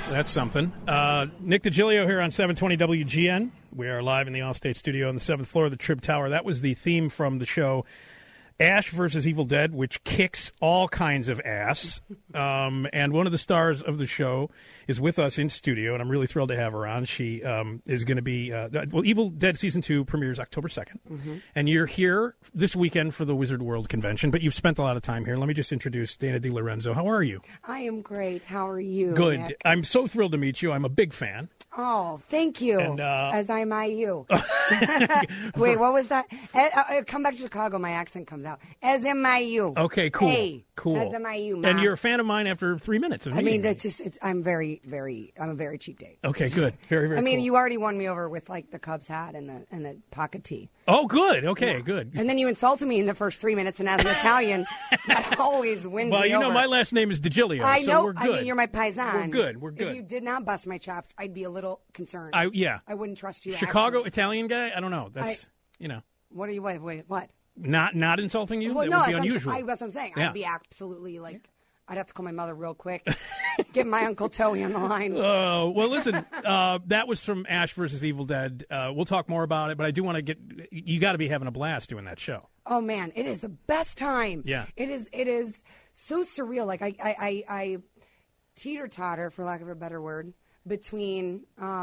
That's something. Nick DiGilio here on 720 WGN. We are live in the Allstate studio on the 7th floor of the Trib Tower. That was the theme from the show Ash vs. Evil Dead, which kicks all kinds of ass. And one of the stars of the show is with us in studio, and I'm really thrilled to have her on. She is going to be Evil Dead Season 2 premieres October 2nd. Mm-hmm. And you're here this weekend for the Wizard World Convention, but you've spent a lot of time here. Let me just introduce Dana DiLorenzo. How are you? I am great. How are you, Good. Nick? I'm so thrilled to meet you. I'm a big fan. Oh, thank you. And, as am I you. Wait, what was that? Come back to Chicago. My accent comes out. As am I you. Okay, cool. Hey, cool. As am I you, Ma. And you're a fan of mine after 3 minutes of I meeting mean, me. I'm a very cheap date. Okay, good. Very, very I mean, cool. you already won me over with like the Cubs hat and the pocket tee. Oh, good. Okay, good. And then you insulted me in the first 3 minutes, and as an Italian, that always wins Well, me you know, over. my last name is DiGilio, I know. so we're good. I mean, you're my paisan. We're good. We're good. If you did not bust my chops, I'd be a little concerned. Yeah. I wouldn't trust you. Chicago actually. Italian guy? I don't know. That's, What are you? Wait. What? Not insulting you? Well, that no, would be that's unusual. that's what I'm saying. Yeah. I'd be absolutely like. I'd have to call my mother real quick. Get my Uncle Toey on the line. Oh, well, listen, that was from Ash versus Evil Dead. We'll talk more about it, but I do want to you got to be having a blast doing that show. Oh, man, it is the best time. Yeah. It is so surreal. Like, I teeter-totter, for lack of a better word, between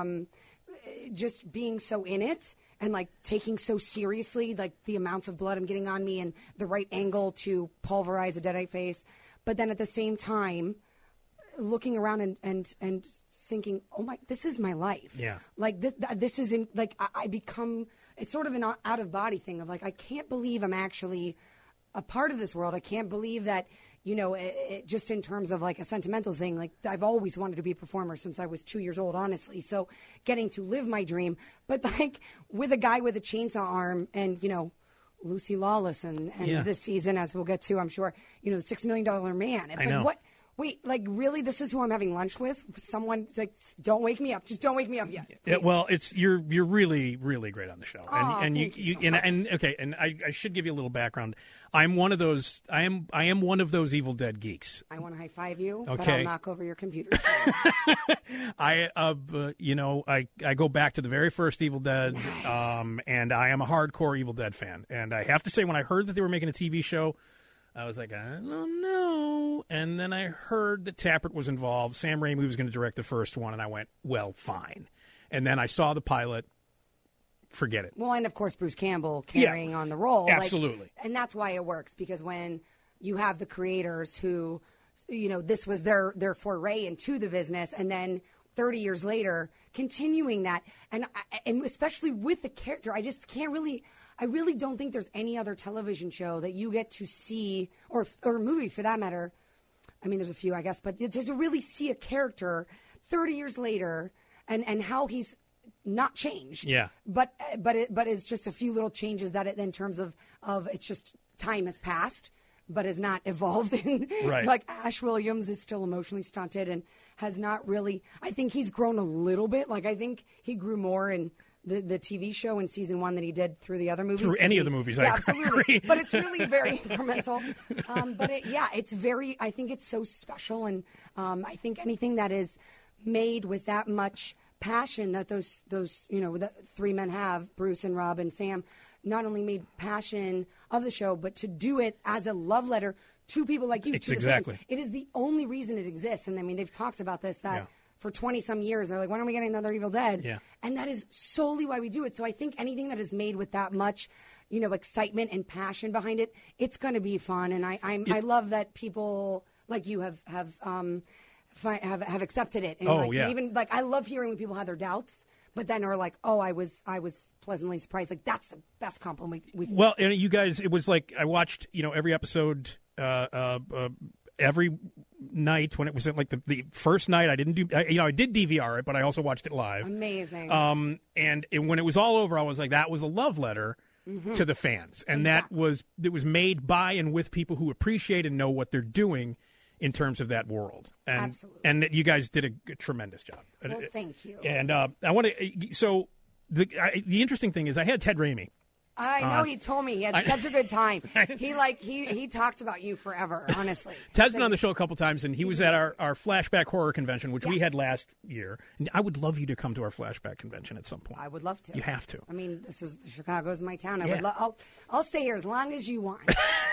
just being so in it and, like, taking so seriously, like, the amounts of blood I'm getting on me and the right angle to pulverize a deadite face. But then at the same time, looking around and thinking, oh, my, this is my life. Yeah. Like, this isn't, like, I become, it's sort of an out-of-body thing of, like, I can't believe I'm actually a part of this world. I can't believe that, just in terms of, like, a sentimental thing, like, I've always wanted to be a performer since I was 2 years old, honestly. So getting to live my dream, but, like, with a guy with a chainsaw arm and, Lucy Lawless and this season, as we'll get to, I'm sure, the $6 Million Man. It's I like, know. what? Wait, like, really? This is who I'm having lunch with? Someone, like, don't wake me up. Just don't wake me up yet. Yeah, well, you're really, really great on the show, and thank you so much. and I should give you a little background. I'm one of those. I am one of those Evil Dead geeks. I want to high five you, but Okay. I'll knock over your computer. I go back to the very first Evil Dead, and I am a hardcore Evil Dead fan. And I have to say, when I heard that they were making a TV show, I was like, I don't know. And then I heard that Tappert was involved. Sam Raimi was going to direct the first one, and I went, well, fine. And then I saw the pilot. Forget it. Well, and of course, Bruce Campbell carrying on the role. Absolutely. And that's why it works, because when you have the creators who, this was their foray into the business, and then 30 years later, continuing that, and especially with the character, I just can't really, I really don't think there's any other television show that you get to see, or movie for that matter. I mean, there's a few, I guess, but to really see a character 30 years later and how he's not changed. Yeah. But it's just a few little changes that in terms of it's just time has passed, but has not evolved. Right. Like Ash Williams is still emotionally stunted and has not really. I think he's grown a little bit. Like, I think he grew more in the TV show in season 1 than he did through the other movies. Through any of the movies, yeah, I absolutely. agree. But it's really very incremental. But it's very. I think it's so special, and I think anything that is made with that much passion that those the three men have, Bruce and Rob and Sam, not only made passion of the show, but to do it as a love letter to people like you. It's to the exactly. fans. It is the only reason it exists. And I mean, they've talked about this, that for 20-some years, they're like, when are we getting another Evil Dead? Yeah. And that is solely why we do it. So I think anything that is made with that much, excitement and passion behind it, it's going to be fun. And I love that people like you have accepted it. And even like, I love hearing when people have their doubts, but then are like, oh, I was pleasantly surprised. Like, that's the best compliment we can. Well, and you guys, it was like I watched, every episode every night when it was like the first night. I didn't do, I did DVR it, but I also watched it live. Amazing. And when it was all over, I was like, that was a love letter to the fans, and it was made by and with people who appreciate and know what they're doing in terms of that world. And, absolutely. And you guys did a tremendous job. Well, thank you. And I want to. So the interesting thing is, I had Ted Raimi I know he told me he had such a good time. He talked about you forever, honestly. Ted's been on the show a couple times, and he was at our flashback horror convention, which we had last year. And I would love you to come to our flashback convention at some point. I would love to. You have to. I mean, Chicago's my town. I'll stay here as long as you want.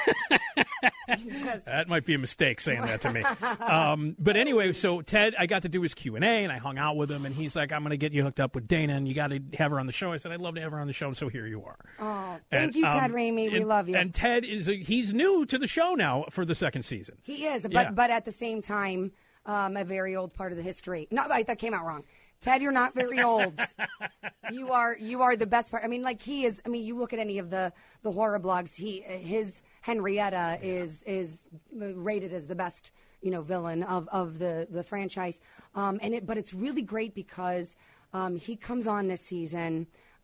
That might be a mistake saying that to me. But anyway, so Ted, I got to do his Q&A, and I hung out with him, and he's like, I'm going to get you hooked up with Dana, and you got to have her on the show. I said, I'd love to have her on the show, and so here you are. Oh, thank you, Ted Ramey. We love you. And Ted, he's new to the show now for the second season. He is, but at the same time, a very old part of the history. No, that came out wrong. Ted, you're not very old. You are the best part. I mean, like he is. I mean, you look at any of the horror blogs. His Henrietta is rated as the best villain of the franchise. But it's really great because he comes on this season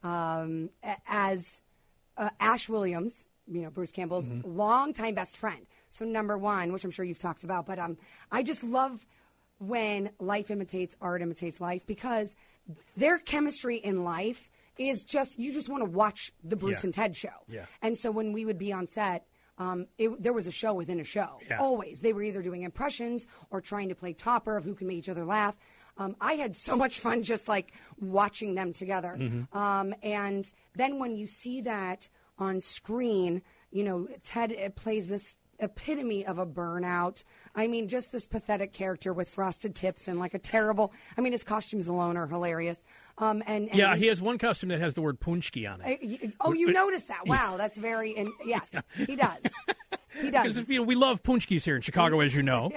as Ash Williams, Bruce Campbell's longtime best friend. So number one, which I'm sure you've talked about, but I just love when life imitates art imitates life, because their chemistry in life is just, you just want to watch the Bruce and Ted show. Yeah. And so when we would be on set, there was a show within a show. Yeah. Always. They were either doing impressions or trying to play topper of who can make each other laugh. I had so much fun just like watching them together. And then when you see that on screen, Ted plays this epitome of a burnout. I mean, just this pathetic character with frosted tips and like a terrible, his costumes alone are hilarious. He has one costume that has the word Punchki on it. You noticed that? Wow, that's very, yes, he does. He does. Because we love Punchkis here in Chicago, as you know.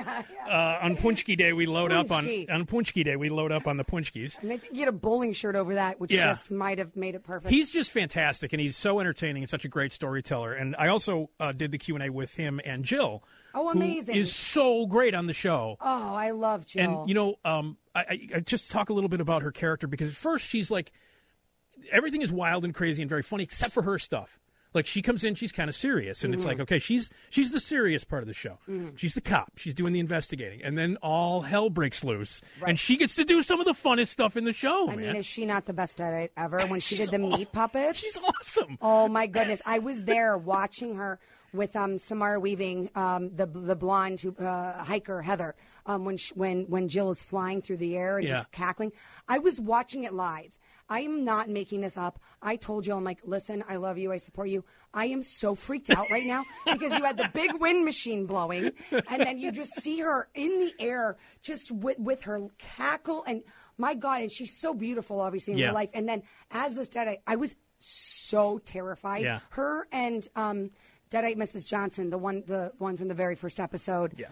On Punchki Day, we load up on Punchki Day. We load up on the Punchkis. And I think you had a bowling shirt over that, which just might have made it perfect. He's just fantastic, and he's so entertaining and such a great storyteller. And I also did the Q&A with him and Jill. Oh, amazing! Who is so great on the show. Oh, I love Jill. And I just talk a little bit about her character, because at first she's like, everything is wild and crazy and very funny except for her stuff. Like, she comes in, she's kind of serious, and it's like, okay, she's the serious part of the show. She's the cop. She's doing the investigating, and then all hell breaks loose, and she gets to do some of the funnest stuff in the show. I mean, is she not the best at it ever? When she did the meat puppets, she's awesome. Oh my goodness, I was there watching her with Samara Weaving, the blonde hiker Heather, when Jill is flying through the air and just cackling. I was watching it live. I am not making this up. I told you, I'm like, listen, I love you. I support you. I am so freaked out right now because you had the big wind machine blowing, and then you just see her in the air just with her cackle. And my God, and she's so beautiful, obviously, in real life. And then as this Deadite, I was so terrified. Yeah. Her and Deadite Mrs. Johnson, the one from the very first episode. Yeah.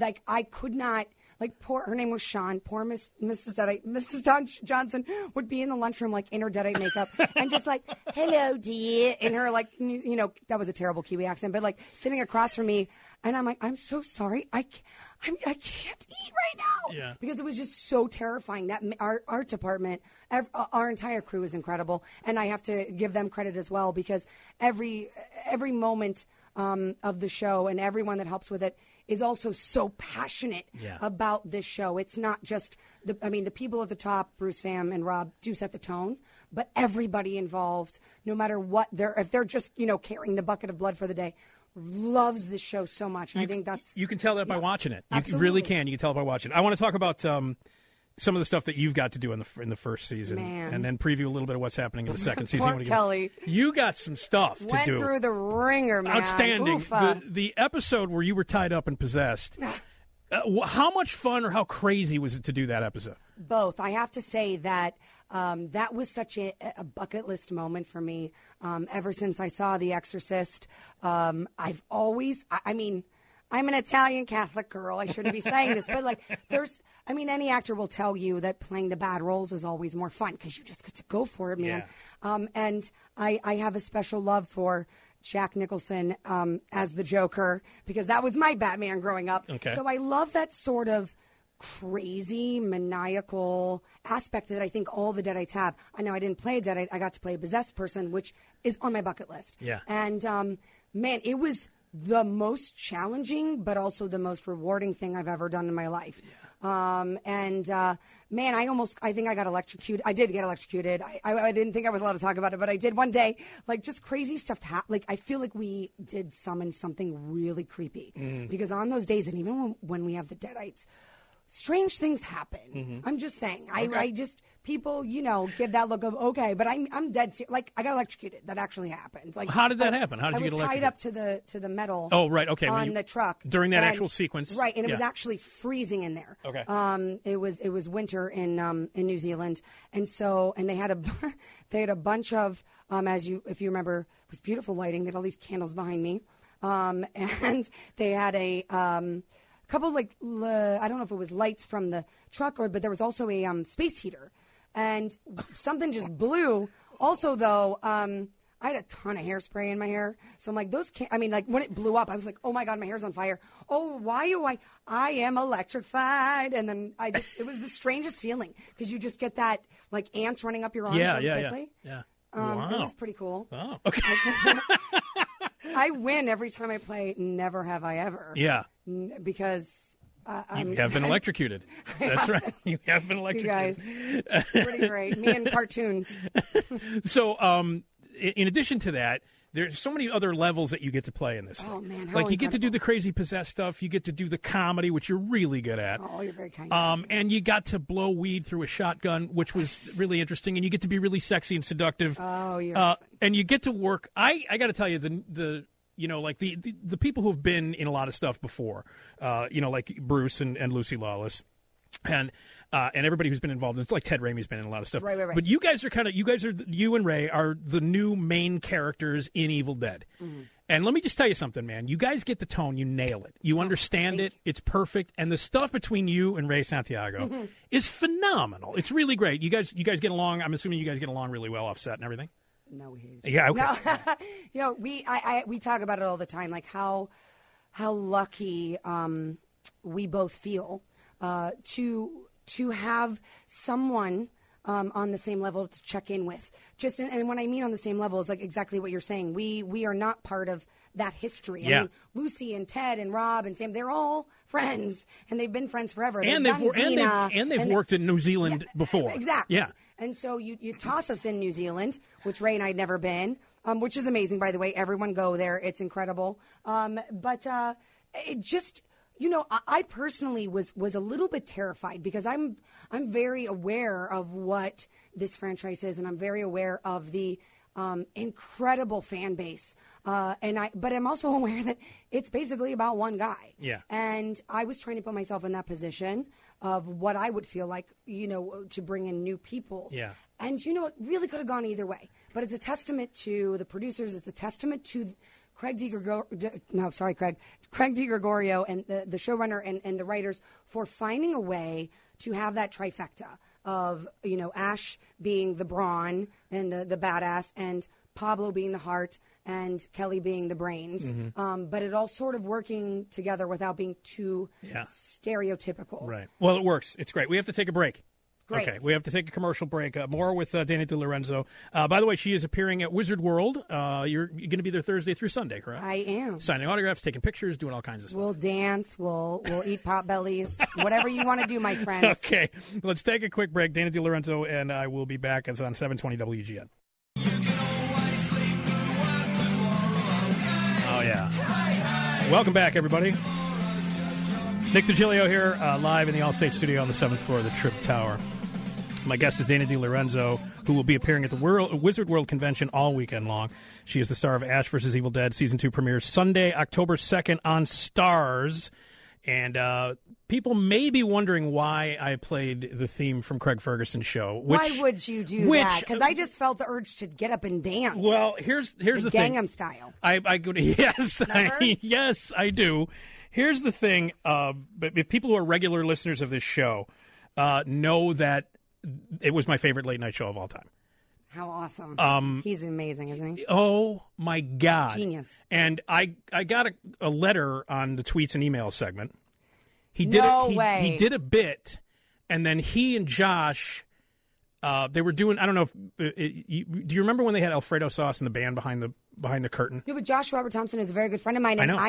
I could not. Like, her name was Sean. Poor Mrs. Deadite. Mrs. Johnson would be in the lunchroom, like, in her Deadite makeup and just like, hello, dear. In her, like, that was a terrible Kiwi accent, but, like, sitting across from me. And I'm like, I'm so sorry. I can't eat right now. Yeah. Because it was just so terrifying. That our art department, our entire crew is incredible. And I have to give them credit as well, because every moment of the show and everyone that helps with it is also so passionate about this show. It's not just the people at the top, Bruce, Sam, and Rob, do set the tone, but everybody involved, no matter what, if they're just, carrying the bucket of blood for the day, loves this show so much. And I think that's... You can tell that by watching it. You Absolutely. Really can. You can tell by watching it. I want to talk about some of the stuff that you've got to do in the first season, and then preview a little bit of what's happening in the second season. Poor Kelly. You got some stuff to do. Went through the ringer, man. Outstanding. The episode where you were tied up and possessed, how much fun or how crazy was it to do that episode? Both. I have to say that that was such a bucket list moment for me. Ever since I saw The Exorcist, I've always, I'm an Italian Catholic girl. I shouldn't be saying this, but any actor will tell you that playing the bad roles is always more fun because you just get to go for it, man. Yeah. And I have a special love for Jack Nicholson as the Joker, because that was my Batman growing up. Okay. So I love that sort of crazy, maniacal aspect that I think all the Deadites have. I know I didn't play a Deadite. I got to play a possessed person, which is on my bucket list. Yeah. And, man, it was the most challenging but also the most rewarding thing I've ever done in my life. Man, I think I got electrocuted. I did get electrocuted. I didn't think I was allowed to talk about it, but I did one day. Like, just crazy stuff. Like, I feel like we did summon something really creepy. Because on those days, and even when we have the Deadites, strange things happen. I'm just saying. Okay. I just, people, give that look of, okay, but I'm dead serious. Like, I got electrocuted. That actually happened. Like, how did that happen? How did you get electrocuted? I was tied up to the metal. Oh, right. Okay. On the truck. During that actual sequence. Right. And it was actually freezing in there. Okay. It was winter in New Zealand. And they had a bunch of, if you remember, it was beautiful lighting. They had all these candles behind me. And they had a couple, I don't know if it was lights from the truck but there was also a space heater. And something just blew. Also, though, I had a ton of hairspray in my hair. So I'm like, when it blew up, I was like, oh my God, my hair's on fire. Oh, why I am electrified. And then it was the strangest feeling because you just get that, like, ants running up your arms quickly. Yeah. Wow. It was pretty cool. Oh, okay. I win every time I play Never Have I Ever. Yeah. Because... you have been electrocuted. That's right. You have been electrocuted. You guys, pretty great. Me and cartoons. So, in addition to that, there's so many other levels that you get to play in this. Oh man, how you get to do the crazy possessed stuff. You get to do the comedy, which you're really good at. Oh, you're very kind. And you got to blow weed through a shotgun, which was really interesting. And you get to be really sexy and seductive. Oh, you're. And you get to work. I got to tell you the people who have been in a lot of stuff before, like Bruce and Lucy Lawless, and everybody who's been involved in, like Ted Raimi's been in a lot of stuff. Right. But you guys are you and Ray are the new main characters in Evil Dead. Mm-hmm. And let me just tell you something, man. You guys get the tone. You nail it. You understand it. It's perfect. And the stuff between you and Ray Santiago is phenomenal. It's really great. You guys get along. I'm assuming you guys get along really well off set and everything. No, we hate it. Yeah, okay. No. We talk about it all the time, like how lucky we both feel to have someone on the same level to check in with. And when I mean on the same level is like exactly what you're saying. We are not part of that history. Yeah. I mean, Lucy and Ted and Rob and Sam, they're all friends, and they've been friends forever. And they've worked in New Zealand before. Exactly. Yeah. And so you toss us in New Zealand, which Ray and I had never been, which is amazing, by the way. Everyone go there. It's incredible. But it just... I personally was a little bit terrified because I'm very aware of what this franchise is, and I'm very aware of the incredible fan base. But I'm also aware that it's basically about one guy. Yeah. And I was trying to put myself in that position of what I would feel like, to bring in new people. Yeah. And it really could have gone either way. But it's a testament to the producers. It's a testament to Craig DiGregorio and the showrunner and the writers for finding a way to have that trifecta of, Ash being the brawn and the badass, and Pablo being the heart, and Kelly being the brains. Mm-hmm. But it all sort of working together without being too stereotypical. Right. Well, it works. It's great. We have to take a break. Great. Okay, we have to take a commercial break. More with Dana DiLorenzo. By the way, she is appearing at Wizard World. You're going to be there Thursday through Sunday, correct? I am. Signing autographs, taking pictures, doing all kinds of stuff. We'll dance. We'll eat pot bellies. Whatever you want to do, my friend. Okay, let's take a quick break. Dana DiLorenzo and I will be back. It's on 720 WGN. Oh, yeah. Welcome back, everybody. Nick DiGilio here, live in the Allstate studio on the 7th floor of the Trib Tower. My guest is Dana DiLorenzo, who will be appearing at the Wizard World Convention all weekend long. She is the star of Ash vs. Evil Dead. Season 2 premieres Sunday, October 2nd on Starz. And people may be wondering why I played the theme from Craig Ferguson's show. Why would you do that? Because I just felt the urge to get up and dance. Well, here's the thing. Gangnam Style. I go to, yes, I do. Here's the thing. But if people who are regular listeners of this show know that it was my favorite late night show of all time. How awesome. He's amazing, isn't he? Oh, my God. Genius. And I got a letter on the tweets and emails segment. He did a bit, and then he and Josh, they were doing, I don't know, do you remember when they had Alfredo sauce in the band behind the curtain? No, but Josh Robert Thompson is a very good friend of mine. And I know.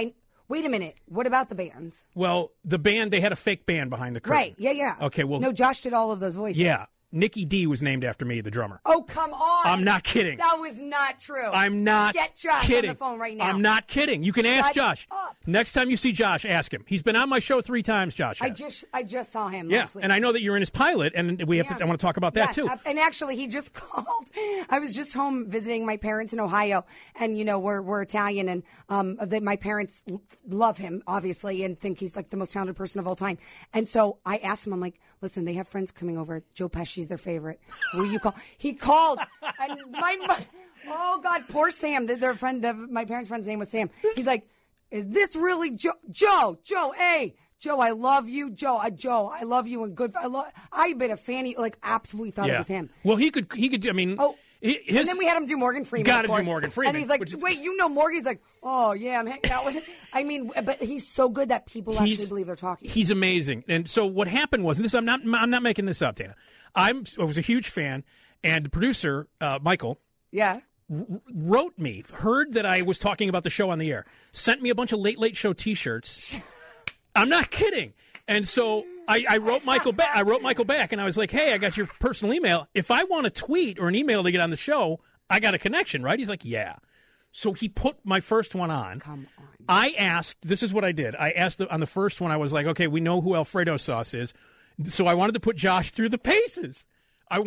Wait a minute. What about the bands? Well, the band, they had a fake band behind the curtain. Right. Yeah. Okay, well. No, Josh did all of those voices. Yeah. Nikki D was named after me, the drummer. Oh, come on. I'm not kidding. That was not true. I'm not Get Josh kidding. on the phone right now. I'm not kidding. You can ask Josh. Up. Next time you see Josh, ask him. He's been on my show 3 times, Josh has. I just saw him Yeah, last week. and I know that you're in his pilot, and I want to talk about that, too. And actually, he just called. I was just home visiting my parents in Ohio, and, we're Italian, and my parents love him, obviously, and think he's, like, the most talented person of all time. And so I asked him, I'm like, listen, they have friends coming over. Joe Pesci's their favorite. Will you call? He called, and oh, God, poor Sam. Their friend, my parents' friend's name was Sam. He's like, is this really Joe? Joe, hey. Joe, I love you. Joe, I love you and good. I've been a fan. Like, absolutely thought it was him. Well, he could. I mean, and then we had him do Morgan Freeman. Got to do Morgan Freeman. And he's like, wait, Morgan? He's like, oh yeah, I'm hanging out with him. I mean, but he's so good that people actually believe they're talking. He's amazing. And so what happened was this. I'm not making this up, Dana. I was a huge fan, and the producer, Michael. Yeah. Wrote me, heard that I was talking about the show on the air, sent me a bunch of Late Show T-shirts. I'm not kidding. And so I wrote Michael back. And I was like, hey, I got your personal email. If I want a tweet or an email to get on the show, I got a connection, right? He's like, yeah. So he put my first one on. Come on. I asked, this is what I did. I asked on the first one, I was like, okay, we know who Alfredo Sauce is. So I wanted to put Josh through the paces. And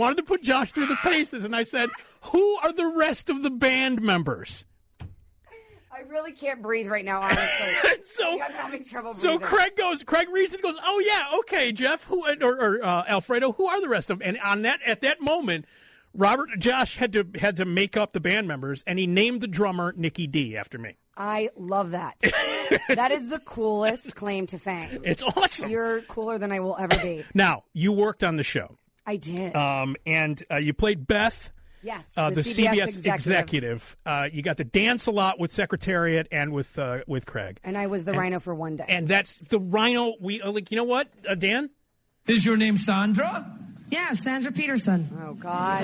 I said, who are the rest of the band members? I really can't breathe right now, honestly. So I'm having trouble breathing. So Craig reads it and goes, oh, yeah, okay, Jeff, or Alfredo, who are the rest of them? And at that moment, Josh had to make up the band members, and he named the drummer Nikki D after me. I love that. That is the coolest claim to fame. It's awesome. You're cooler than I will ever be. Now, you worked on the show. I did. And you played Beth. Yes, the CBS executive. You got to dance a lot with Secretariat and with Craig. And I was the Rhino for one day. And that's the Rhino. We like. You know what, Dan? Is your name Sandra? Yeah, Sandra Peterson. Oh God.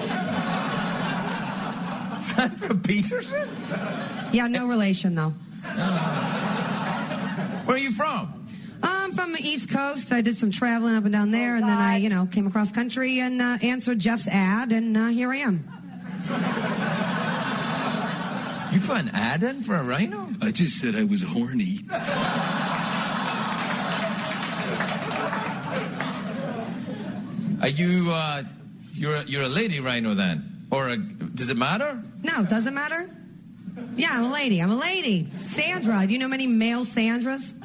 Sandra Peterson? Yeah, no relation though. Where are you from? I'm from the East Coast. I did some traveling up and down there, and then I, came across country and answered Jeff's ad, and here I am. You put an ad in for a Rhino? I just said I was horny. Are you, you're a lady Rhino then? Or does it matter? No, does it matter? Yeah, I'm a lady. Sandra. Do you know many male Sandras?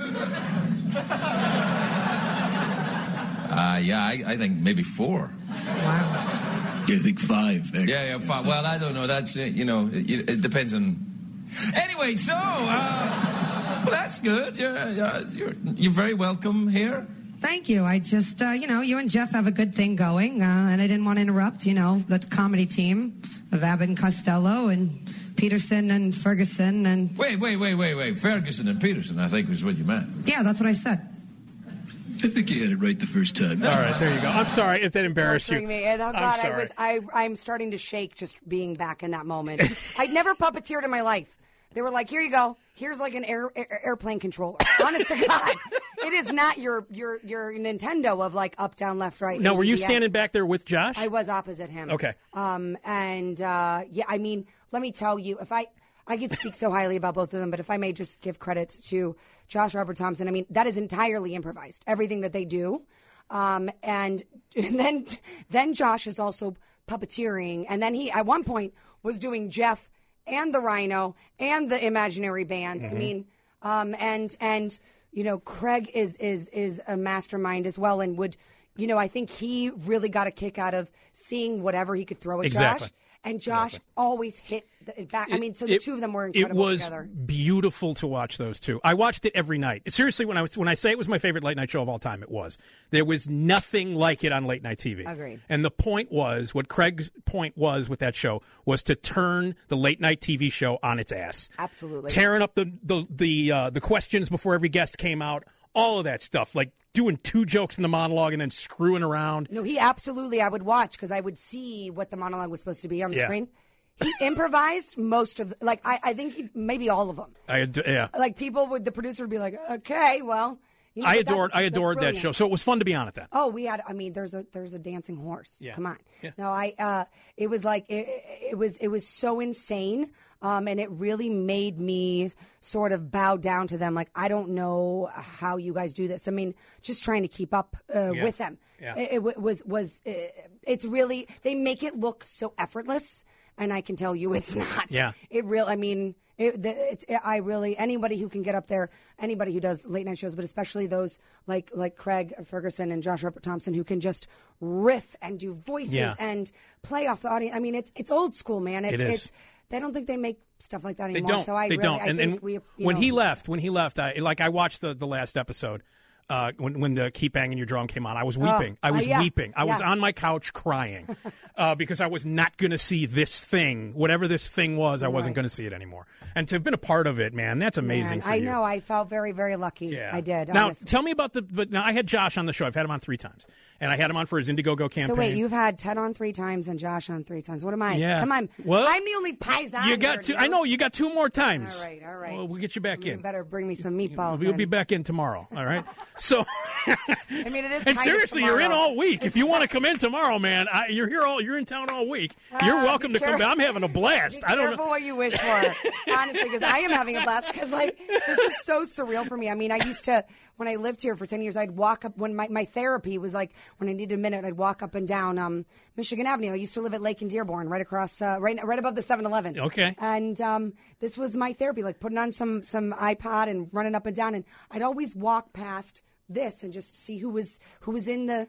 I think maybe 4. Wow. Yeah, I think 5. Actually. Yeah, 5. Well, I don't know. That's it depends on. Anyway, so well, that's good. You're very welcome here. Thank you. I just you and Jeff have a good thing going, and I didn't want to interrupt. The comedy team of Abbott and Costello and Peterson and Ferguson and. Wait. Ferguson and Peterson, I think was what you meant. Yeah, that's what I said. I think you had it right the first time. All right, there you go. I'm sorry if that embarrassed you. Me. Oh, God, I'm sorry. I'm starting to shake just being back in that moment. I'd never puppeteered in my life. They were like, here you go. Here's like an airplane controller. Honest to God. It is not your Nintendo of like up, down, left, right. No, were you standing back there with Josh? I was opposite him. Okay. I mean, let me tell you, if I could speak so highly about both of them, but if I may just give credit to Josh Robert Thompson, I mean, that is entirely improvised, everything that they do. And then Josh is also puppeteering. And then he, at one point, was doing Jeff and the Rhino and the imaginary band. Mm-hmm. I mean, and Craig is a mastermind as well, and would, I think he really got a kick out of seeing whatever he could throw at Josh. And Josh always hit the back. I mean, so the two of them were incredible together. It was beautiful to watch those two. I watched it every night. Seriously, when I say it was my favorite late night show of all time, it was. There was nothing like it on late night TV. Agreed. And the point was, what Craig's point was with that show was to turn the late night TV show on its ass. Absolutely. Tearing up the questions before every guest came out. All of that stuff, like doing 2 jokes in the monologue and then screwing around. No, he absolutely, I would watch because I would see what the monologue was supposed to be on the screen. He improvised most of, I think maybe all of them. Yeah. Like the producer would be like, okay, well. You know, I that's adored that brilliant. show. So it was fun to be on it then. Oh, there's a dancing horse. Yeah. Come on. Yeah. No, it was like, it was so insane. And it really made me sort of bow down to them. Like, I don't know how you guys do this. I mean, just trying to keep up with them. Yeah. It's really, they make it look so effortless. And I can tell you it's not. Yeah. Anybody who can get up there, anybody who does late night shows, but especially those like Craig Ferguson and Josh Robert Thompson who can just riff and do voices and play off the audience. I mean, it's old school, man. It's they don't think they make stuff like that They anymore. don't. So I they really, don't. I And think we, when he left, I watched the last episode. When the Keep Banging Your Drum came on, I was weeping. I was weeping. I was on my couch crying because I was not going to see this thing, whatever this thing was. I wasn't going to see it anymore. And to have been a part of it, man, that's amazing. For you. I know. I felt very, very lucky. Yeah. I did. Now, honestly. tell me about now I had Josh on the show. I've had him on 3 times. And I had him on for his Indiegogo campaign. So wait, you've had Ted on 3 times and Josh on 3 times. What am I? Yeah. Come on. Well, I'm the only paisan. You got 2. I know. You got 2 more times. All right. Well, we'll get you back You in. better bring me some meatballs. We'll then. be back in tomorrow. All right. So. I mean, it is. And kind of seriously, you're in tomorrow. all week. If you want to come in tomorrow, man, you're in town all week. You're welcome to come. I'm having a blast. Be I don't careful know. what you wish for, honestly, because I am having a blast. Because this is so surreal for me. I mean, I used to, when I lived here for 10 years, I'd walk up when my therapy was like when I needed a minute, I'd walk up and down Michigan Avenue. I used to live at Lake and Dearborn, right across, right above the 7-Eleven. Okay. And this was my therapy, like putting on some iPod and running up and down, and I'd always walk past this and just see who was in the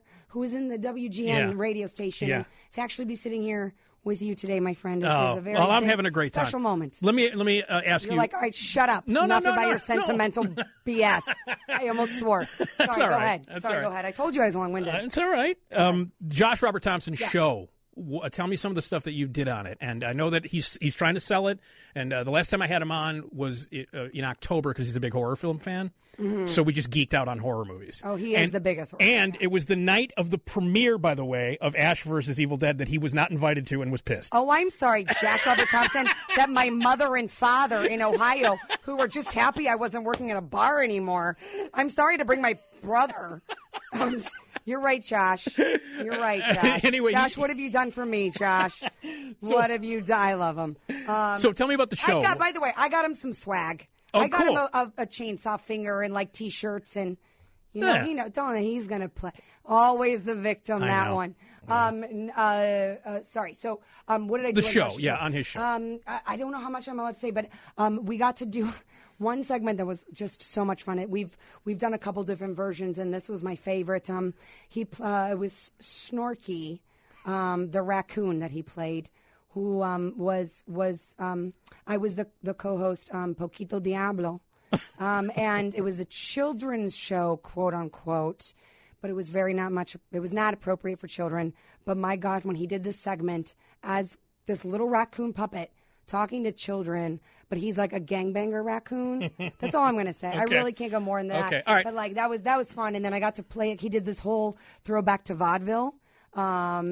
WGN radio station. Yeah. And to actually be sitting here with you today, my friend, is a very I'm big, having a great special time. moment. Let me ask You're you. like, all right, shut up. No, Enough about no, your sentimental BS. I almost swore. Sorry, all go right. ahead. That's Sorry, all go right. ahead. I told you I was long-winded. It's all right. Josh Robert Thompson's show. Tell me some of the stuff that you did on it. And I know that he's trying to sell it. And the last time I had him on was in October because he's a big horror film fan. Mm-hmm. So we just geeked out on horror movies. Oh, he is the biggest horror And fan. it was the night of the premiere, by the way, of Ash vs. Evil Dead that he was not invited to and was pissed. Oh, I'm sorry, Josh Robert Thompson, that my mother and father in Ohio, who were just happy I wasn't working at a bar anymore. I'm sorry to bring my brother. You're right, Josh. You're right, Josh. Anyway, Josh, what have you done for me, Josh? What have you done? I love him. So tell me about the show. By the way, I got him some swag. Oh, I got cool. him a chainsaw finger and like T-shirts and Yeah. he's gonna play. Always the victim. I That know. one. Sorry. So, what did I do? The on show, Josh's yeah, on his show. I don't know how much I'm allowed to say, but we got to do one segment that was just so much fun. We've done a couple different versions, and this was my favorite. It was Snorky, the raccoon that he played, who I was the co-host, Poquito Diablo, and it was a children's show, quote unquote. But it was it was not appropriate for children. But my God, when he did this segment as this little raccoon puppet talking to children, but he's like a gangbanger raccoon. That's all I'm going to say. I really can't go more than that. Okay, all right. But like that was fun. And then I got to play it. He did this whole throwback to vaudeville. Oh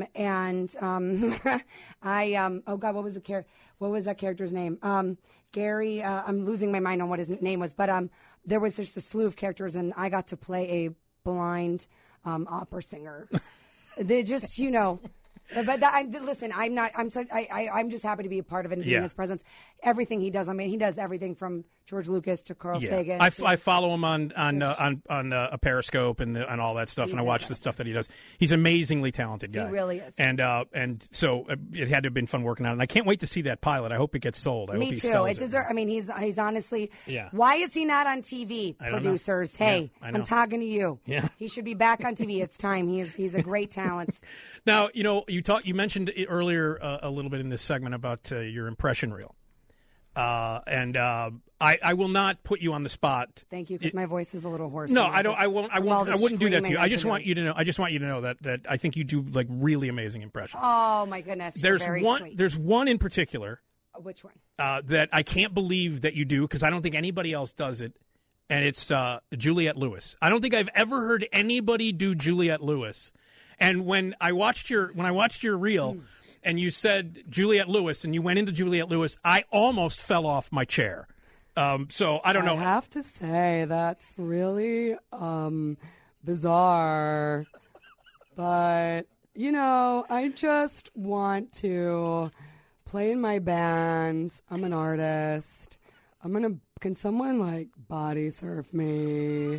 God, what was that character's name? Gary, I'm losing my mind on what his name was, but there was just a slew of characters, and I got to play a blind opera singer. They just, but listen, I'm just happy to be a part of it and be in his presence. Everything he does, I mean, he does everything from George Lucas to Carl Sagan. I follow him on a Periscope and all that stuff, and I watch the stuff that he does. He's an amazingly talented guy. He really is. And so it had to have been fun working on it. And I can't wait to see that pilot. I hope it gets sold. I hope Me he too. sells It deserves. I mean, he's honestly. Yeah. Why is he not on TV? I don't know. Producers, hey, Yeah, I know. I'm talking to you. Yeah. He should be back on TV. It's time. He's a great talent. Now, you mentioned it earlier a little bit in this segment about your impression reel. I will not put you on the spot. Thank you, because my voice is a little hoarse. No, right now. I don't. I won't. I From all won't. the I wouldn't do that to you. screaming I I've just been want you to know. I just want you to know that I think you do like really amazing impressions. Oh my goodness, you're there's very one. sweet. There's one in particular Which one? that I can't believe that you do because I don't think anybody else does it, and it's Juliette Lewis. I don't think I've ever heard anybody do Juliette Lewis. And when I watched your reel. and you said Juliette Lewis, and you went into Juliette Lewis, I almost fell off my chair. So I don't know. I have to say that's really bizarre, but I just want to play in my band. I'm an artist. Can someone body surf me?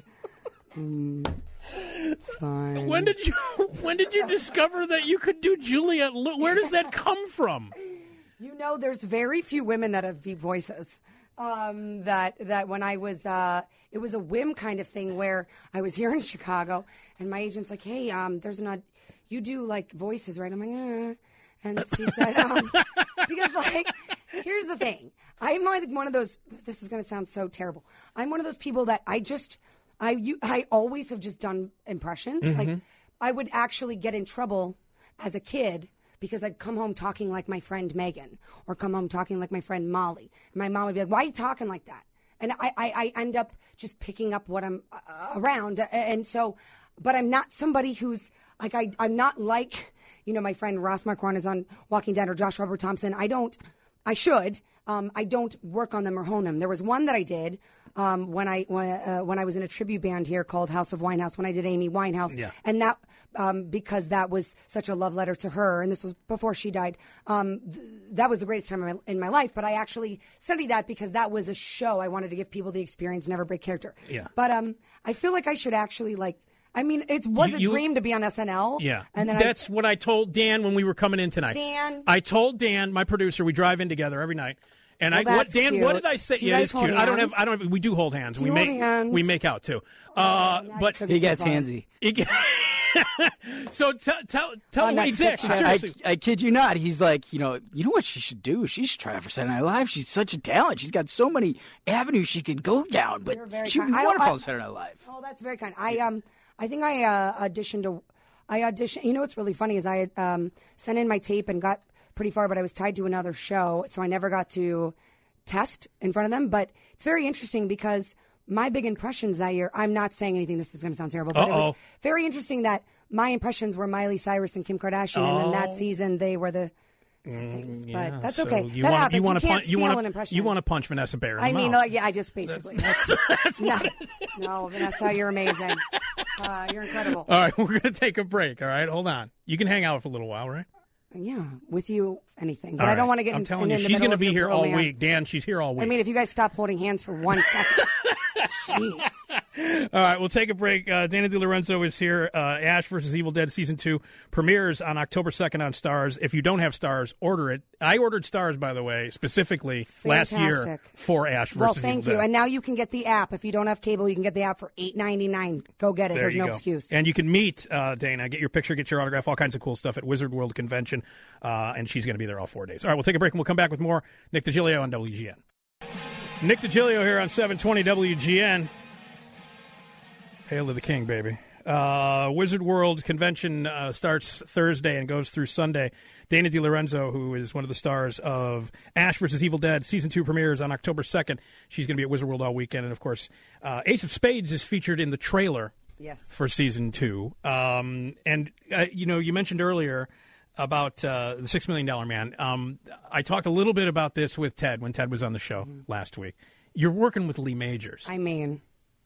It's fine. When did you discover that you could do Juliette Lewis? Where does that come from? There's very few women that have deep voices. That when I was, it was a whim kind of thing where I was here in Chicago, and my agent's like, "Hey, there's you do voices, right?" I'm like, and she said, because here's the thing, I'm one of those. This is going to sound so terrible. I'm one of those people that I always have just done impressions. Mm-hmm. I would actually get in trouble as a kid because I'd come home talking like my friend Megan or come home talking like my friend Molly. And my mom would be like, "Why are you talking like that?" And I end up just picking up what I'm around. And so, but I'm not somebody who's I'm not like, my friend Ross Marquand is on Walking Dead or Josh Robert Thompson. I should. I don't work on them or hone them. There was one that I did when I was in a tribute band here called House of Winehouse, when I did Amy Winehouse. Yeah. And that, because that was such a love letter to her, and this was before she died, that was the greatest time in my life. But I actually studied that because that was a show. I wanted to give people the experience, never break character. Yeah. But I feel like I should actually it was a dream to be on SNL. Yeah. And then that's what I told Dan when we were coming in tonight. Dan. I told Dan, my producer, we drive in together every night. And that's Dan, cute. what did I say? Do you Yeah, guys it's cute. hold I don't hands? have, we do hold hands. Do you hold hands? We make out too. But took He it too gets far. handsy. So tell On me that exactly. stick shift. Seriously. I kid you not. He's like, you know what she should do? She should try out for Saturday Night Live. She's such a talent. She's got so many avenues she can go down. But You're very she'd be kind. wonderful on Saturday Night Live. Oh, that's very kind. I think I auditioned. You know what's really funny is I had sent in my tape and got pretty far, but I was tied to another show, so I never got to test in front of them. But it's very interesting because my big impressions that year, I'm not saying anything, this is going to sound terrible, but it was very interesting that my impressions were Miley Cyrus and Kim Kardashian, and then that season they were the things. But that's okay. You That want, happens. you want You to can't punch, you steal want an to impression. you want to punch Vanessa Bayer in the I mean, mouth. I just basically. No, Vanessa, you're amazing. You're incredible. All right, we're going to take a break. All right, hold on. You can hang out for a little while, right? Yeah, with you, anything. But All I don't right. want to get I'm in, telling in you, the she's middle going to of be your here all bromance. week. Dan, she's here all week. I mean, if you guys stop holding hands for 1 second. Jeez. All right, we'll take a break. Dana DiLorenzo is here. Ash vs. Evil Dead Season 2 premieres on October 2nd on Starz. If you don't have Starz, order it. I ordered Starz, by the way, specifically last year Fantastic. for Ash vs. Well, Evil thank you. Dead. And now you can get the app. If you don't have cable, you can get the app for $8.99. Go get it. There There's you no go. excuse. And you can meet Dana, get your picture, get your autograph, all kinds of cool stuff at Wizard World Convention. And she's going to be there all 4 days. All right, we'll take a break and we'll come back with more. Nick DiGilio on WGN. Nick DiGilio here on 720 WGN. Hail to the King, baby. Wizard World Convention starts Thursday and goes through Sunday. Dana DiLorenzo, who is one of the stars of Ash vs. Evil Dead, Season 2 premieres on October 2nd. She's going to be at Wizard World all weekend. And, of course, Ace of Spades is featured in the trailer for Season 2. You mentioned earlier about the $6 Million Man. I talked a little bit about this with Ted when Ted was on the show last week. You're working with Lee Majors. I mean,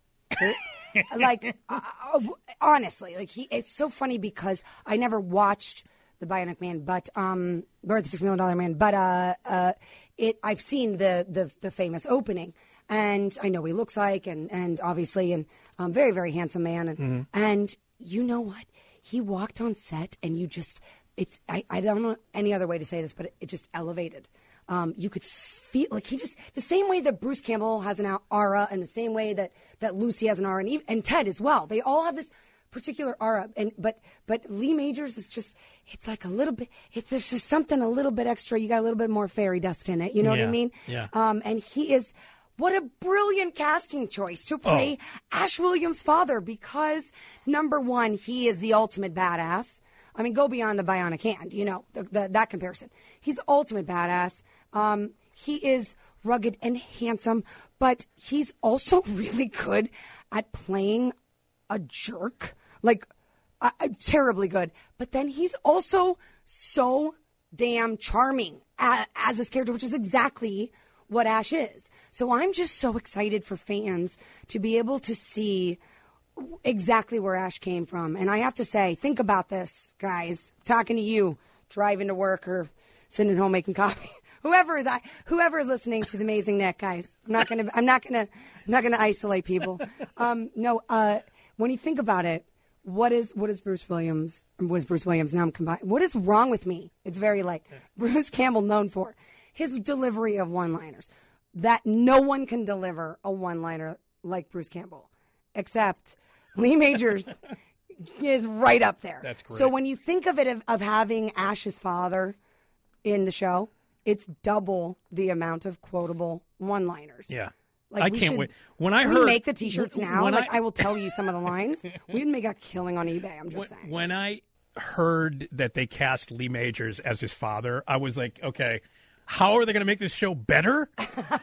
honestly, it's so funny because I never watched the Bionic Man, but or the $6 Million Man, but I've seen the famous opening, and I know what he looks like, and obviously, and very, very handsome man, and you know what? He walked on set, and I don't know any other way to say this, but it just elevated. You could feel the same way that Bruce Campbell has an aura, and the same way that Lucy has an aura, and Ted as well. They all have this particular aura, but Lee Majors is just, it's like a little bit, there's just something a little bit extra. You got a little bit more fairy dust in it. You know what I mean? Yeah. And he is. What a brilliant casting choice to play Ash Williams' father, because number one, he is the ultimate badass. I mean, go beyond the bionic hand, that comparison. He's the ultimate badass. He is rugged and handsome, but he's also really good at playing a jerk, terribly good. But then he's also so damn charming as this character, which is exactly what Ash is. So I'm just so excited for fans to be able to see exactly where Ash came from. And I have to say, think about this, guys. Talking to you, driving to work or sitting at home making coffee. Whoever is listening to the Amazing Nick, guys. I'm not gonna isolate people. When you think about it, what is Bruce Williams? What is Bruce Williams? Now I'm combined. What is wrong with me? It's very like Bruce Campbell, known for his delivery of one-liners. That no one can deliver a one-liner like Bruce Campbell, except Lee Majors is right up there. That's great. So when you think of it of having Ash's father in the show, it's double the amount of quotable one-liners. Yeah. Like, I can't wait. When I can heard, we make the T-shirts now? when I will tell you some of the lines. We'd make a killing on eBay. I'm just saying. When I heard that they cast Lee Majors as his father, I was like, okay, how are they going to make this show better?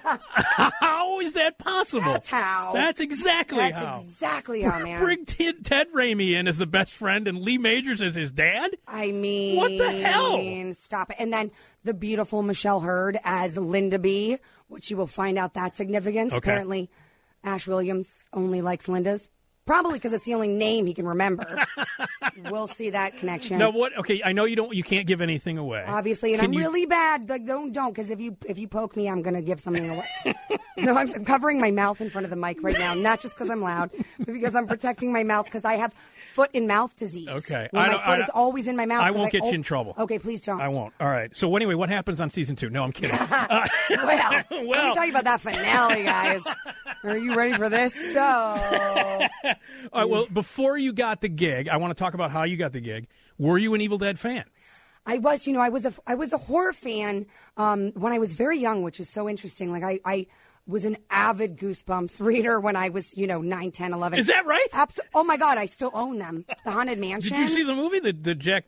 How is that possible? That's how. That's exactly That's how. exactly how, man. Bring Ted Raimi in as the best friend and Lee Majors as his dad? I mean, what the hell? Stop it. And then the beautiful Michelle Hurd as Linda B, which you will find out that significance. Okay. Apparently, Ash Williams only likes Lindas. Probably because it's the only name he can remember. We'll see that connection. No, what? Okay, I know you can't give anything away. Obviously, and I'm really bad. Like, don't, because if you poke me, I'm going to give something away. No, I'm covering my mouth in front of the mic right now, not just because I'm loud, but because I'm protecting my mouth because I have foot and mouth disease. Okay, my foot is always in my mouth. I won't get you in trouble. Okay, please don't. I won't. All right. So anyway, what happens on season 2? No, I'm kidding. Well, let me tell you about that finale, guys. Are you ready for this? So, all right, well, before you got the gig, I want to talk about how you got the gig. Were you an Evil Dead fan? I was, I was a horror fan when I was very young, which is so interesting. Like I was an avid Goosebumps reader when I was, 9, 10, 11. Is that right? Oh my God, I still own them. The Haunted Mansion. Did you see the movie, the Jack?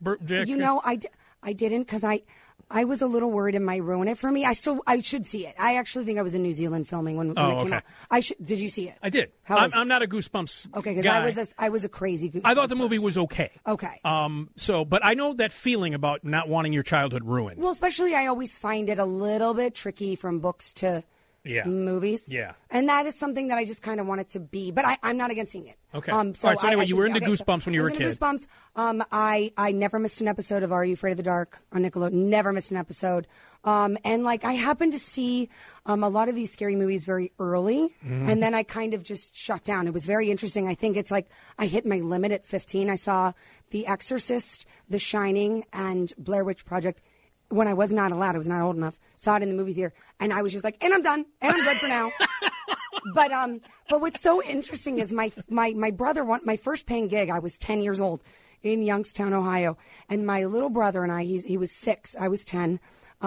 I didn't because I was a little worried it might ruin it for me. I should see it. I actually think I was in New Zealand filming when it came out. Did you see it? I did. I'm not a Goosebumps Okay, guy. because I was a crazy Goosebumps I thought the movie was okay. Okay. But I know that feeling about not wanting your childhood ruined. Well, especially I always find it a little bit tricky from books to movies. Yeah. And that is something that I just kind of want it to be. But I'm not against seeing it. Okay. All right, so anyway, you were into Goosebumps when you were a kid. Goosebumps. I never missed an episode of Are You Afraid of the Dark on Nickelodeon. Never missed an episode. And I happened to see a lot of these scary movies very early, and then I kind of just shut down. It was very interesting. I think it's like I hit my limit at 15. I saw The Exorcist, The Shining, and Blair Witch Project when I was not allowed. I was not old enough. Saw it in the movie theater, and I was just like, and I'm done, and I'm good for now. But what's so interesting is my brother, my first paying gig, I was 10 years old in Youngstown, Ohio, and my little brother and I, he was 6, I was 10.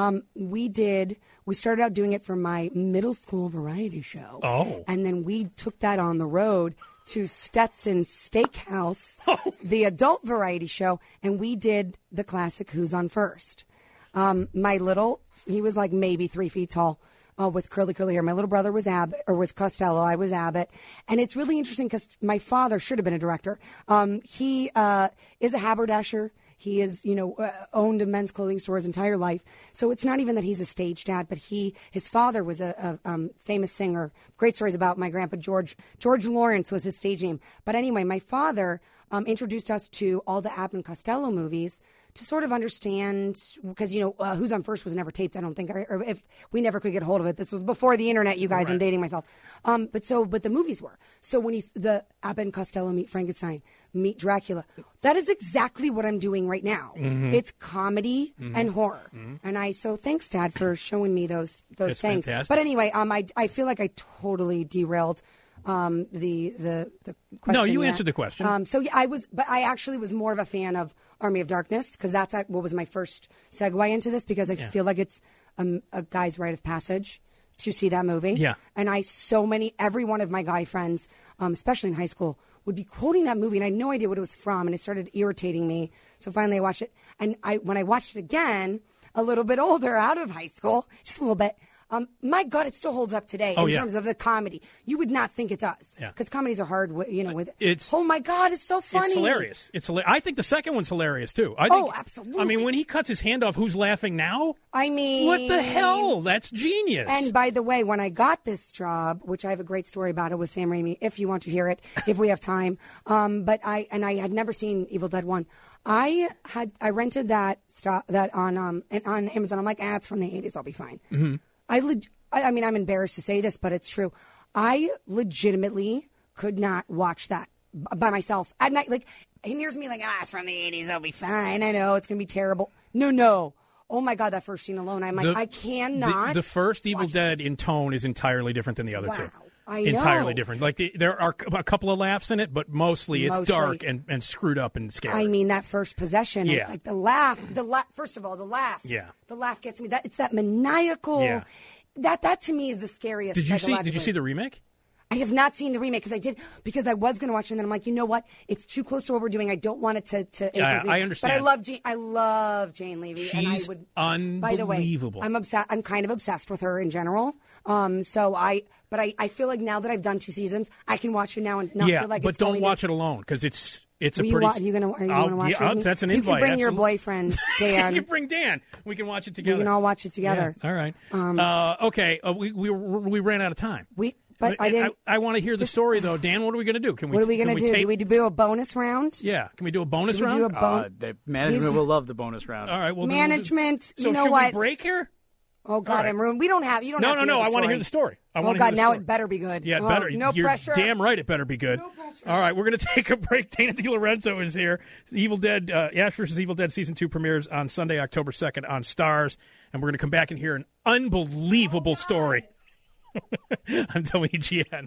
We started out doing it for my middle school variety show. Oh. And then we took that on the road to Stetson Steakhouse, the adult variety show, and we did the classic Who's on First. He was like maybe 3 feet tall with curly hair. My little brother was was Costello. I was Abbott. And it's really interesting because my father should have been a director. He is a haberdasher. He has, owned a men's clothing store his entire life. So it's not even that he's a stage dad, but his father was a famous singer. Great stories about my grandpa, George. George Lawrence was his stage name. But anyway, my father introduced us to all the Abbott and Costello movies to sort of understand, because, Who's on First was never taped, I don't think, or if we never could get hold of it. This was before the internet, you guys. Right. I'm dating myself. But the movies were. So when the Abbott and Costello meet Frankenstein, meet Dracula, that is exactly what I'm doing right now. Mm-hmm. It's comedy and horror. Mm-hmm. So thanks, Dad, for showing me those That's things. Fantastic. But anyway, I feel like I totally derailed the question. No, you answered the question. I actually was more of a fan of Army of Darkness because that's what was my first segue into this, because I feel like it's a guy's rite of passage to see that movie. Yeah. And every one of my guy friends, especially in high school, would be quoting that movie, and I had no idea what it was from, and it started irritating me. So finally I watched it, and when I watched it again, a little bit older, out of high school, just a little bit, My God, it still holds up today in terms of the comedy. You would not think it does. Yeah. Because comedies are hard, with It's- oh, my God, it's so funny. It's hilarious. I think the second one's hilarious, too. Absolutely. I mean, when he cuts his hand off, who's laughing now? I mean. What the hell? That's genius. And by the way, when I got this job, which I have a great story about it with Sam Raimi, if you want to hear it, if we have time. But I had never seen Evil Dead 1. I rented that on Amazon. I'm like, it's from the 80s. I'll be fine. Mm-hmm. I mean, I'm embarrassed to say this, but it's true. I legitimately could not watch that by myself at night. Like, and here's me like, it's from the 80s. I'll be fine. I know it's going to be terrible. No. Oh, my God, that first scene alone. I'm like, I cannot. The first Evil Dead in tone is entirely different than the other two. I know. Entirely different. Like, there are a couple of laughs in it, but mostly it's dark and screwed up and scary. I mean, that first possession, like the laugh. First of all, the laugh. Yeah. The laugh gets me. It's that maniacal. Yeah. That to me is the scariest. Did you see the remake? I have not seen the remake because I was going to watch it, and then I'm like, you know what? It's too close to what we're doing. I don't want it to Yeah, I understand. But I love Jane Levy. She's and I would, by the way, unbelievable. I'm obsessed. I'm kind of obsessed with her in general. But I feel like now that I've done 2 seasons, I can watch it now and not feel like but it's don't going watch it alone because it's a Are you pretty. going to watch it with me? That's an you invite. You can bring your boyfriend, Dan. You can bring Dan. We can watch it together. We can all watch it together. Yeah. All right. Okay. We ran out of time. But I didn't. I want to hear the story though, Dan. What are we going to do? What are we going to do? Do we do a bonus round? Yeah. Can we do a bonus round? Do a the management will love the bonus round. All right. Well, management. So you know should what? we break here? Oh God, right. I'm ruined. We don't have. You don't. No. I want to hear the story. Oh God, now it better be good. Yeah, it better. No You're pressure. Damn right, it better be good. No pressure. All right, we're going to take a break. Dana DiLorenzo is here. Evil Dead, Ash vs. Evil Dead Season 2 premieres on Sunday, October 2nd on Starz. And we're going to come back and hear an unbelievable story on WGN.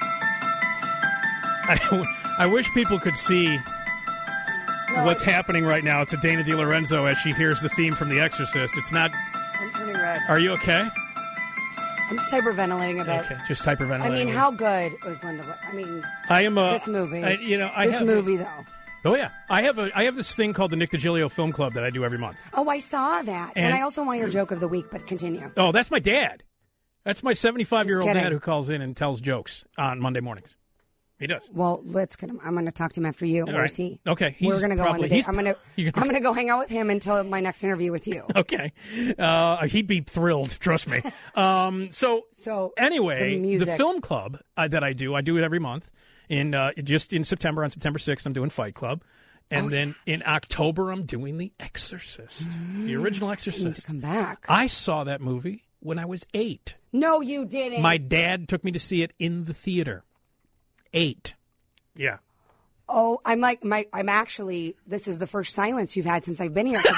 I wish people could see what's happening right now to Dana DiLorenzo as she hears the theme from The Exorcist. It's not... I'm turning red. Are you okay? I'm just hyperventilating a bit. Okay, just hyperventilating. I mean, how good was Linda? I mean, this movie. This movie, though. Oh yeah, I have this thing called the Nick DiGilio Film Club that I do every month. Oh, I saw that, and I also want your joke of the week. But continue. Oh, that's my dad. That's my 75-year-old kidding. dad who calls in and tells jokes on Monday mornings. He does. Well, I'm going to talk to him after you. Where's he? Okay, we're going to go on the date. I'm going to go hang out with him until my next interview with you. Okay, he'd be thrilled. Trust me. So anyway, the film club that I do it every month. Just in September, on September 6th, I'm doing Fight Club. And then in October, I'm doing The Exorcist, the original Exorcist. You need to come back. I saw that movie when I was 8. No, you didn't. My dad took me to see it in the theater. 8. Yeah. Oh, I'm actually, this is the first silence you've had since I've been here.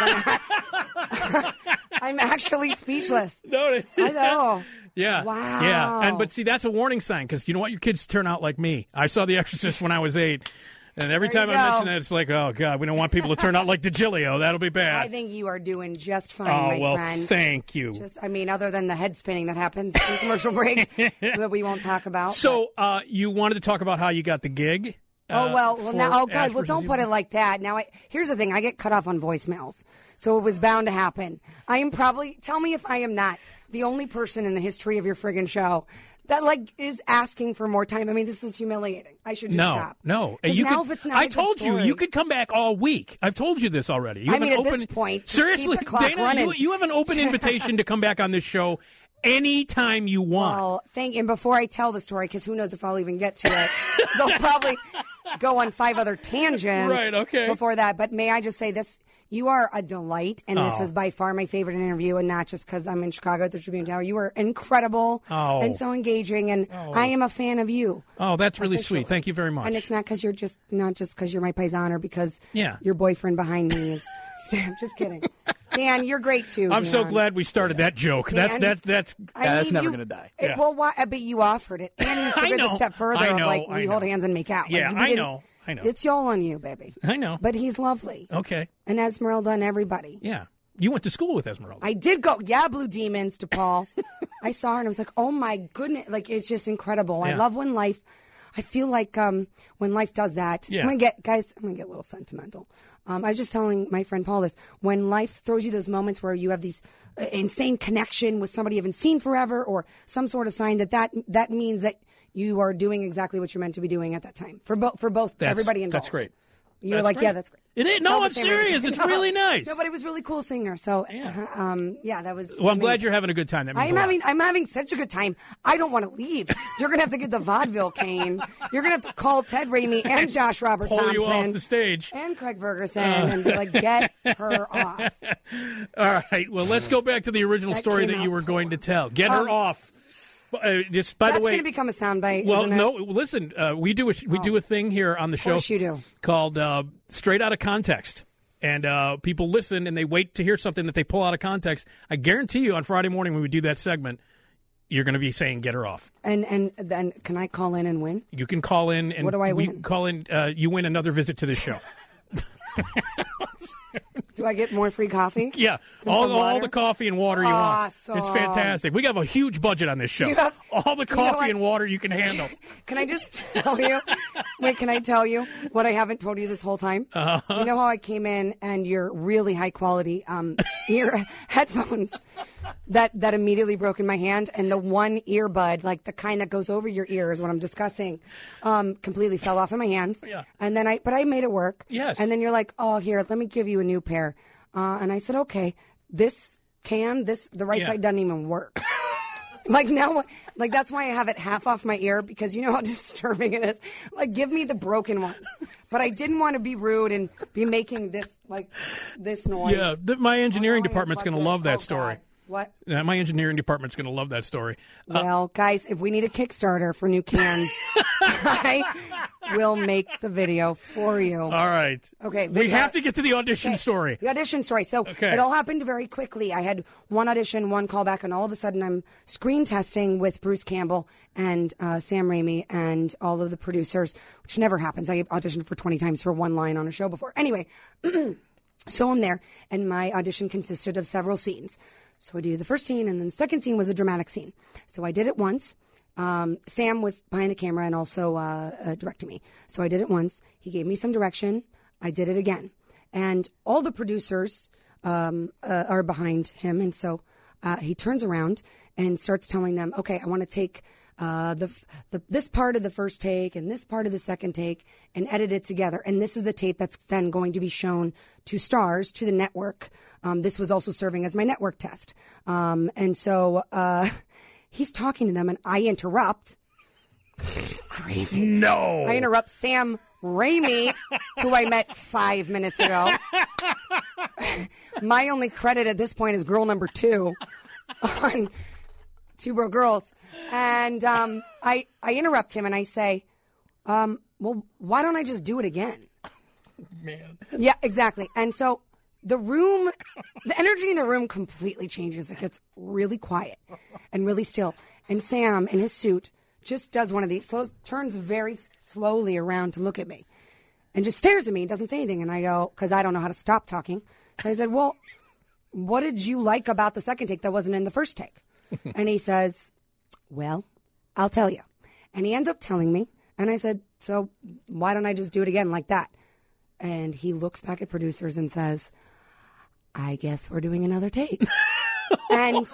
I'm actually speechless. No, I know. Yeah. Wow. Yeah. But see, that's a warning sign because you know what? Your kids turn out like me. I saw The Exorcist when I was 8. And every time I mention that, it's like, oh, God, we don't want people to turn out like DiGilio. That'll be bad. I think you are doing just fine, my friend. Thank you. Other than the head spinning that happens in commercial breaks that we won't talk about. So you wanted to talk about how you got the gig? Now, don't put it like that. Now, here's the thing. I get cut off on voicemails, so it was bound to happen. I am probably, tell me if I am not, the only person in the history of your friggin' show that is asking for more time. I mean, this is humiliating. I should just stop. No. If it's not I told you could come back all week. I've told you this already. At this point, seriously, keep the clock Dana, running. you have an open invitation to come back on this show anytime you want. Well, and before I tell the story, because who knows if I'll even get to it, they'll probably go on 5 other tangents. Right. Okay. Before that, but may I just say this? You are a delight, and this is by far my favorite interview, and not just because I'm in Chicago at the Tribune Tower. You are incredible and so engaging, and I am a fan of you. Oh, that's really sweet. Thank you very much. And it's not because you're not just because you're my paisan or because your boyfriend behind me is. I'm just kidding. Dan, you're great too. I'm so glad we started that joke. Dan, that's never going to die. Yeah. Well, why? But you offered it, and you took it a step further. We hold hands and make out. Yeah, I know. It's y'all on you, baby. I know. But he's lovely. Okay. And Esmeralda and everybody. Yeah. You went to school with Esmeralda. I did go. Yeah, Blue Demons to Paul. I saw her and I was like, oh my goodness. Like, it's just incredible. Yeah. I love when life. I feel like when life does that, Yeah. I'm going to get a little sentimental. I was just telling my friend Paul this. When life throws you those moments where you have these insane connection with somebody you haven't seen forever, or some sort of sign that means that you are doing exactly what you're meant to be doing at that time. For both everybody involved. That's great. You're That's like, great. yeah, that's great. It is. No, I'm serious. It's really nice. No, but it was really cool singer. So, that was. Well, I'm glad amazing. you're having a good time. That means a lot. I'm having such a good time. I don't want to leave. You're gonna have to get the vaudeville cane. You're gonna have to call Ted Ramey and Josh Robert Pull Thompson you off the stage. and Craig Ferguson and be like, get her off. All right. Well, let's go back to the original That story came that you out were going to tore. tell. Get her off. Just by That's the way, going to become a soundbite. well, isn't it? no. Listen, we do a thing here on the show. course you do. Called Straight Out of Context, and people listen and they wait to hear something that they pull out of context. I guarantee you, on Friday morning when we do that segment, you're going to be saying "Get her off." And then can I call in and win? You can call in, and What do I we win? call in. You win another visit to the show. Do I get more free coffee? Yeah, And all some water? the coffee and water you want. Awesome. It's fantastic. We have a huge budget on this show. You have- all the you know coffee what? and water you can handle. Can I just tell you? Wait, can I tell you what I haven't told you this whole time? Uh-huh. You know how I came in and your really high quality ear headphones that immediately broke in my hand, and the one earbud, like the kind that goes over your ear, is what I'm discussing, completely fell off in my hands. Yeah. And then but I made it work. Yes. And then you're like, oh, here, let me give you a new pair. And I said, okay, the right Yeah. side doesn't even work. Like now, like that's why I have it half off my ear, because you know how disturbing it is. Like, give me the broken ones. But I didn't want to be rude and be making this noise. Yeah, my engineering Oh, department's going to unplugged love it. that Oh, story. God. What? Yeah, my engineering department's going to love that story. Well, guys, if we need a Kickstarter for new cans, I will make the video for you. All right. Okay, We but, have to get to the audition Okay, story. The audition story. So Okay. it all happened very quickly. I had one audition, one callback, and all of a sudden I'm screen testing with Bruce Campbell and Sam Raimi and all of the producers, which never happens. I auditioned for 20 times for one line on a show before. Anyway, so I'm there, and my audition consisted of several scenes. So I do the first scene, and then the second scene was a dramatic scene. So I did it once. Sam was behind the camera and also directing me. So I did it once. He gave me some direction. I did it again. And all the producers are behind him. And so he turns around and starts telling them, okay, I want to take this part of the first take and this part of the second take and edit it together. And this is the tape that's then going to be shown to Stars, to the network. This was also serving as my network test. And so he's talking to them, and I interrupt. Crazy. No. I interrupt Sam Raimi, who I met 5 minutes ago. My only credit at this point is girl number 2 on Two Broke Girls. And I interrupt him, and I say, well, why don't I just do it again? Man. Yeah, exactly. And so the energy in the room completely changes. It gets really quiet and really still. And Sam, in his suit, just does one of these, turns very slowly around to look at me and just stares at me and doesn't say anything. And I go, because I don't know how to stop talking. So I said, well, what did you like about the second take that wasn't in the first take? And he says, well, I'll tell you. And he ends up telling me. And I said, so why don't I just do it again like that? And he looks back at producers and says, I guess we're doing another take. And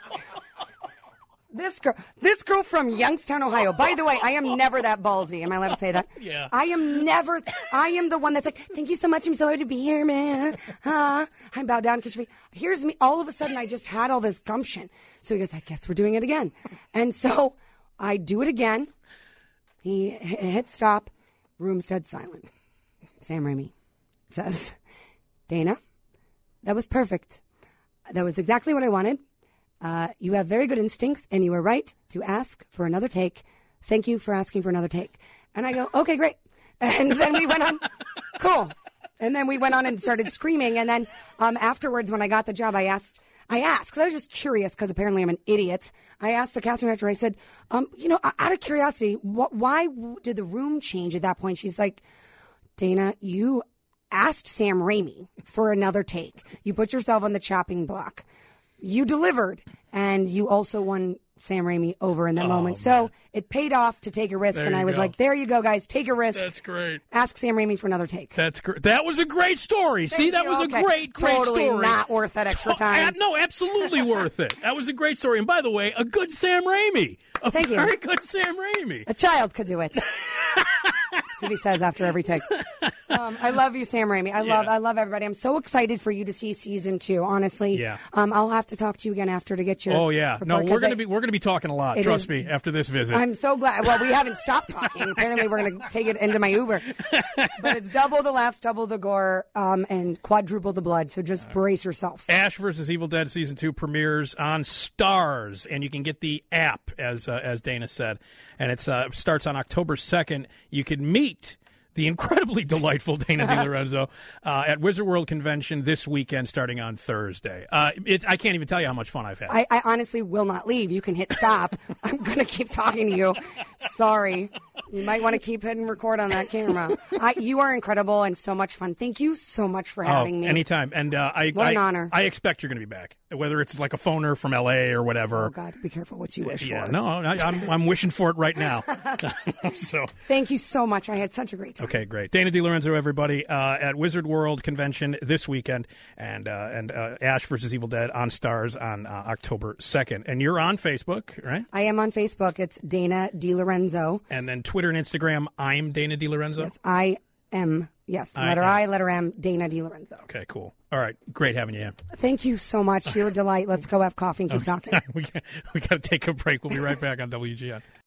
this girl from Youngstown, Ohio. By the way, I am never that ballsy. Am I allowed to say that? Yeah. I am the one that's like, thank you so much. I'm so happy to be here, man. I bow down, kiss your feet. Here's me. All of a sudden, I just had all this gumption. So he goes, I guess we're doing it again. And so I do it again. He hit stop. Room's dead silent. Sam Raimi says, Dana, that was perfect. That was exactly what I wanted. You have very good instincts, and you were right to ask for another take. Thank you for asking for another take. And I go, okay, great. And then we went on, cool. And then we went on and started screaming. And then afterwards, when I got the job, I asked, because I was just curious, because apparently I'm an idiot. I asked the casting director, I said, out of curiosity, why did the room change at that point? She's like, Dana, you asked Sam Raimi for another take. You put yourself on the chopping block. You delivered, and you also won Sam Raimi over in that moment. So it paid off to take a risk, There and you I was go. like, there you go, guys. Take a risk. That's great. Ask Sam Raimi for another take. That's great. That was a great story. See, that you. was Okay. a great Totally story. not worth that extra time. No, absolutely worth it. That was a great story. And by the way, a good Sam Raimi. Thank you. Very good Sam Raimi. A child could do it. That's what he says after every take. I love you, Sam Raimi. I love everybody. I'm so excited for you to see season 2. Honestly, Yeah. I'll have to talk to you again after to get your. Oh yeah, report, no, 'cause we're gonna be talking a lot. It Trust is- me. After this visit, I'm so glad. Well, we haven't stopped talking. Apparently, we're going to take it into my Uber. But it's double the laughs, double the gore, and quadruple the blood. So just brace yourself. Ash vs. Evil Dead season 2 premieres on Stars, and you can get the app as Dana said, and it starts on October 2nd. You can meet the incredibly delightful Dana DiLorenzo at Wizard World Convention this weekend, starting on Thursday. I can't even tell you how much fun I've had. I honestly will not leave. You can hit stop. I'm going to keep talking to you. Sorry. You might want to keep hitting record on that camera. You are incredible and so much fun. Thank you so much for having me. Anytime. And What an honor. I expect you're going to be back, whether it's like a phoner from L.A. or whatever. Oh, God, be careful what you wish Yeah, for. no, I'm wishing for it right now. So. Thank you so much. I had such a great time. Okay, great. Dana DiLorenzo, everybody, at Wizard World Convention this weekend, and Ash vs. Evil Dead on Stars on October 2nd. And you're on Facebook, right? I am on Facebook. It's Dana DiLorenzo. And then Twitter and Instagram, I'm Dana DiLorenzo. Yes, I am. Yes, letter I, letter M, Dana DiLorenzo. Okay, cool. All right, great having you. Thank you so much. You're a delight. Let's go have coffee and keep talking. We got to take a break. We'll be right back on WGN.